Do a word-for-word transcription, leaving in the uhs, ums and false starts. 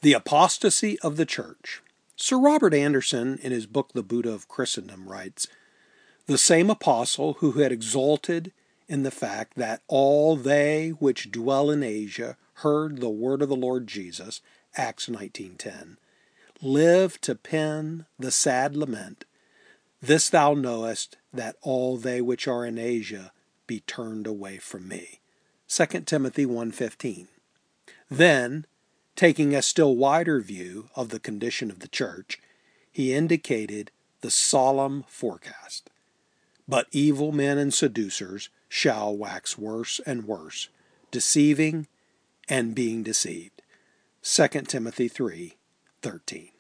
The apostasy of the church. Sir Robert Anderson, in his book The Buddha of Christendom, writes, "The same apostle who had exulted in the fact that all they which dwell in Asia heard the word of the Lord Jesus, Acts nineteen ten, live to pen the sad lament, This thou knowest, that all they which are in Asia be turned away from me." Second Timothy one fifteen. Then, taking a still wider view of the condition of the church, he indicated the solemn forecast. "But evil men and seducers shall wax worse and worse, deceiving and being deceived." Second Timothy three thirteen.